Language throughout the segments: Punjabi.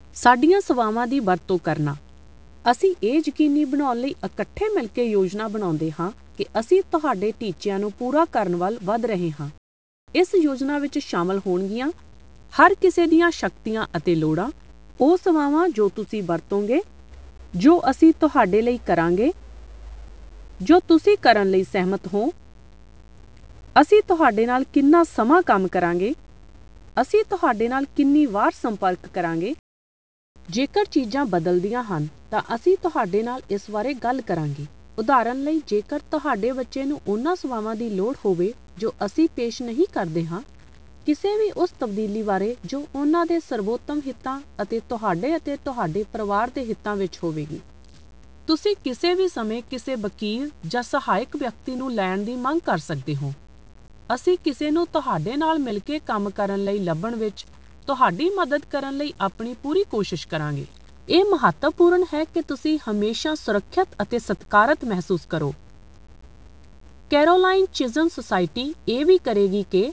ਸਾਡੀਆਂ ਸੇਵਾਵਾਂ ਦੀ ਵਰਤੋਂ ਕਰਨਾ। ਅਸੀਂ ਇਹ ਯਕੀਨੀ ਬਣਾਉਣ ਲਈ ਇਕੱਠੇ ਮਿਲ ਕੇ ਯੋਜਨਾ ਬਣਾਉਂਦੇ ਹਾਂ ਕਿ ਅਸੀਂ ਤੁਹਾਡੇ ਟੀਚਿਆਂ ਨੂੰ ਪੂਰਾ ਕਰਨ ਵੱਲ ਵਧ ਰਹੇ ਹਾਂ। ਇਸ ਯੋਜਨਾ ਵਿੱਚ ਸ਼ਾਮਲ ਹੋਣਗੀਆਂ ਹਰ ਕਿਸੇ ਦੀਆਂ ਸ਼ਕਤੀਆਂ ਅਤੇ ਲੋੜਾਂ, ਉਹ ਸੇਵਾਵਾਂ ਜੋ ਤੁਸੀਂ ਵਰਤੋਂਗੇ, ਜੋ ਅਸੀਂ ਤੁਹਾਡੇ ਲਈ ਕਰਾਂਗੇ, ਜੋ ਤੁਸੀਂ ਕਰਨ ਲਈ ਸਹਿਮਤ ਹੋ। ਅਸੀਂ ਤੁਹਾਡੇ ਨਾਲ ਕਿੰਨਾ ਸਮਾਂ ਕੰਮ ਕਰਾਂਗੇ, ਅਸੀਂ ਤੁਹਾਡੇ ਨਾਲ ਕਿੰਨੀ ਵਾਰ ਸੰਪਰਕ ਕਰਾਂਗੇ। ਜੇਕਰ ਚੀਜ਼ਾਂ ਬਦਲਦੀਆਂ ਹਨ ਤਾਂ ਅਸੀਂ ਤੁਹਾਡੇ ਨਾਲ ਇਸ ਬਾਰੇ ਗੱਲ ਕਰਾਂਗੇ। ਉਦਾਹਰਨ ਲਈ, ਜੇਕਰ ਤੁਹਾਡੇ ਬੱਚੇ ਨੂੰ ਉਹਨਾਂ ਸੇਵਾਵਾਂ ਦੀ ਲੋੜ ਹੋਵੇ ਜੋ ਅਸੀਂ ਪੇਸ਼ ਨਹੀਂ ਕਰਦੇ ਹਾਂ, ਕਿਸੇ ਵੀ ਉਸ ਤਬਦੀਲੀ ਬਾਰੇ ਜੋ ਉਹਨਾਂ ਦੇ ਸਰਵੋਤਮ ਹਿੱਤਾਂ ਅਤੇ ਤੁਹਾਡੇ ਪਰਿਵਾਰ ਦੇ ਹਿੱਤਾਂ ਵਿੱਚ ਹੋਵੇਗੀ। ਤੁਸੀਂ ਕਿਸੇ ਵੀ ਸਮੇਂ ਕਿਸੇ ਵਕੀਲ ਜਾਂ ਸਹਾਇਕ ਵਿਅਕਤੀ ਨੂੰ ਲੈਣ ਦੀ ਮੰਗ ਕਰ ਸਕਦੇ ਹੋ। ਅਸੀਂ ਕਿਸੇ ਨੂੰ ਤੁਹਾਡੇ ਨਾਲ ਮਿਲ ਕੇ ਕੰਮ ਕਰਨ ਲਈ ਲੱਭਣ ਵਿੱਚ ਤੁਹਾਡੀ ਮਦਦ ਕਰਨ ਲਈ ਆਪਣੀ ਪੂਰੀ ਕੋਸ਼ਿਸ਼ ਕਰਾਂਗੇ। ਇਹ ਮਹੱਤਵਪੂਰਨ ਹੈ ਕਿ ਤੁਸੀਂ ਹਮੇਸ਼ਾ ਸੁਰੱਖਿਅਤ ਅਤੇ ਸਤਿਕਾਰਤ ਮਹਿਸੂਸ ਕਰੋ। ਕੈਰੋਲਾਈਨ ਚਿਜ਼ਮ ਸੁਸਾਇਟੀ ਇਹ ਵੀ ਕਰੇਗੀ ਕਿ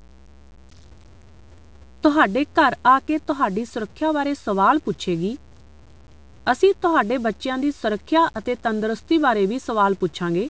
ਤੁਹਾਡੇ ਘਰ ਆ ਕੇ ਤੁਹਾਡੀ ਸੁਰੱਖਿਆ ਬਾਰੇ ਸਵਾਲ ਪੁੱਛੇਗੀ। ਅਸੀਂ ਤੁਹਾਡੇ ਬੱਚਿਆਂ ਦੀ ਸੁਰੱਖਿਆ ਅਤੇ ਤੰਦਰੁਸਤੀ ਬਾਰੇ ਵੀ ਸਵਾਲ ਪੁੱਛਾਂਗੇ।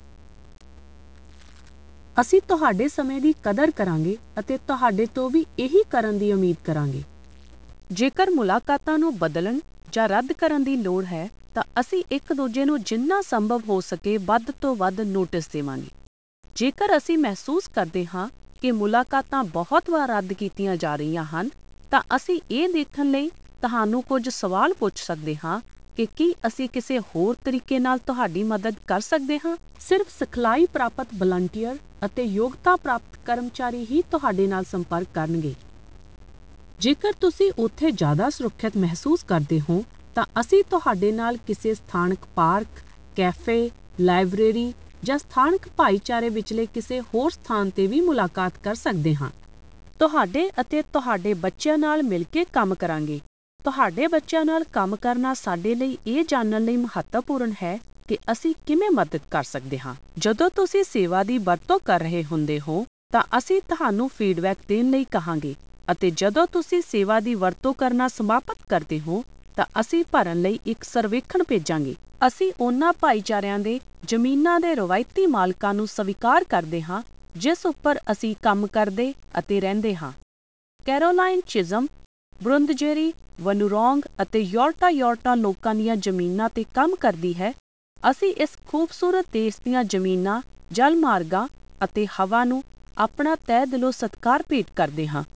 ਅਸੀਂ ਤੁਹਾਡੇ ਸਮੇਂ ਦੀ ਕਦਰ ਕਰਾਂਗੇ ਅਤੇ ਤੁਹਾਡੇ ਤੋਂ ਵੀ ਇਹੀ ਕਰਨ ਦੀ ਉਮੀਦ ਕਰਾਂਗੇ। ਜੇਕਰ ਮੁਲਾਕਾਤਾਂ ਨੂੰ ਬਦਲਣ ਜਾਂ ਰੱਦ ਕਰਨ ਦੀ ਲੋੜ ਹੈ ਤਾਂ ਅਸੀਂ ਇੱਕ ਦੂਜੇ ਨੂੰ ਜਿੰਨਾ ਸੰਭਵ ਹੋ ਸਕੇ ਵੱਧ ਤੋਂ ਵੱਧ ਨੋਟਿਸ ਦੇਵਾਂਗੇ। ਜੇਕਰ ਅਸੀਂ ਮਹਿਸੂਸ ਕਰਦੇ ਹਾਂ ਕਿ ਮੁਲਾਕਾਤਾਂ ਬਹੁਤ ਵਾਰ ਰੱਦ ਕੀਤੀਆਂ ਜਾ ਰਹੀਆਂ ਹਨ ਤਾਂ ਅਸੀਂ ਇਹ ਦੇਖਣ ਲਈ ਤੁਹਾਨੂੰ ਕੁਝ ਸਵਾਲ ਪੁੱਛ ਸਕਦੇ ਹਾਂ ਕਿ ਕੀ ਅਸੀਂ ਕਿਸੇ ਹੋਰ ਤਰੀਕੇ ਨਾਲ ਤੁਹਾਡੀ ਮਦਦ ਕਰ ਸਕਦੇ ਹਾਂ। ਸਿਰਫ ਸਿਖਲਾਈ ਪ੍ਰਾਪਤ ਵਲੰਟੀਅਰ ਅਤੇ ਯੋਗਤਾ ਪ੍ਰਾਪਤ ਕਰਮਚਾਰੀ ਹੀ ਤੁਹਾਡੇ ਨਾਲ ਸੰਪਰਕ ਕਰਨਗੇ। ਜੇਕਰ ਤੁਸੀਂ ਉੱਥੇ ਜ਼ਿਆਦਾ ਸੁਰੱਖਿਅਤ ਮਹਿਸੂਸ ਕਰਦੇ ਹੋ ਤਾਂ ਅਸੀਂ ਤੁਹਾਡੇ ਨਾਲ ਕਿਸੇ ਸਥਾਨਕ ਪਾਰਕ, ਕੈਫੇ, ਲਾਇਬ੍ਰੇਰੀ ਜਾਂ ਸਥਾਨਕ ਭਾਈਚਾਰੇ ਵਿਚਲੇ ਕਿਸੇ ਹੋਰ ਸਥਾਨ 'ਤੇ ਵੀ ਮੁਲਾਕਾਤ ਕਰ ਸਕਦੇ ਹਾਂ। ਤੁਹਾਡੇ ਅਤੇ ਤੁਹਾਡੇ ਬੱਚਿਆਂ ਨਾਲ ਮਿਲ ਕੇ ਕੰਮ ਕਰਾਂਗੇ। ਤੁਹਾਡੇ ਬੱਚਿਆਂ ਨਾਲ ਕੰਮ ਕਰਨਾ ਸਾਡੇ ਲਈ ਇਹ ਜਾਣਨ ਲਈ ਮਹੱਤਵਪੂਰਨ ਹੈ ਕਿ ਅਸੀਂ ਕਿਵੇਂ ਮਦਦ ਕਰ ਸਕਦੇ ਹਾਂ। ਜਦੋਂ ਤੁਸੀਂ ਸੇਵਾ ਦੀ ਵਰਤੋਂ ਕਰ ਰਹੇ ਹੁੰਦੇ ਹੋ ਤਾਂ ਅਸੀਂ ਤੁਹਾਨੂੰ ਫੀਡਬੈਕ ਦੇਣ ਲਈ ਕਹਾਂਗੇ ਅਤੇ ਜਦੋਂ ਤੁਸੀਂ ਸੇਵਾ ਦੀ ਵਰਤੋਂ ਕਰਨਾ ਸਮਾਪਤ ਕਰਦੇ ਹੋ ਤਾਂ ਅਸੀਂ ਭਰਨ ਲਈ ਇੱਕ ਸਰਵੇਖਣ ਭੇਜਾਂਗੇ। ਅਸੀਂ ਉਹਨਾਂ ਭਾਈਚਾਰਿਆਂ ਦੇ ਜ਼ਮੀਨਾਂ ਦੇ ਰਵਾਇਤੀ ਮਾਲਕਾਂ ਨੂੰ ਸਵੀਕਾਰ ਕਰਦੇ ਹਾਂ ਜਿਸ ਉੱਪਰ ਅਸੀਂ ਕੰਮ ਕਰਦੇ ਅਤੇ ਰਹਿੰਦੇ ਹਾਂ। ਕੈਰੋਲਾਈਨ ਚਿਜ਼ਮ, ਬੁਰੁੰਦਜੇਰੀ, ਵਨੂਰੋਂਗ ਅਤੇ ਯੋਰਟਾ ਲੋਕਾਂ ਦੀਆਂ ਜ਼ਮੀਨਾਂ 'ਤੇ ਕੰਮ ਕਰਦੀ ਹੈ। ਅਸੀਂ ਇਸ ਖੂਬਸੂਰਤ ਦੇਸ਼ ਦੀਆਂ ਜ਼ਮੀਨਾਂ, ਜਲ ਮਾਰਗਾਂ ਅਤੇ ਹਵਾ ਨੂੰ ਆਪਣਾ ਤਹਿ ਦਿਲੋਂ ਸਤਿਕਾਰ ਭੇਟ ਕਰਦੇ ਹਾਂ।